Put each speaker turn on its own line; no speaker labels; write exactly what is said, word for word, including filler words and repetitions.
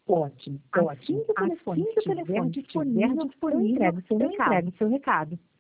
Ótimo,
Assim
ótimo.
que o
Assim
telefone
que o
estiver
telefone estiver
disponível, eu
disponível,
entrego seu
eu
recado.
entrego seu recado.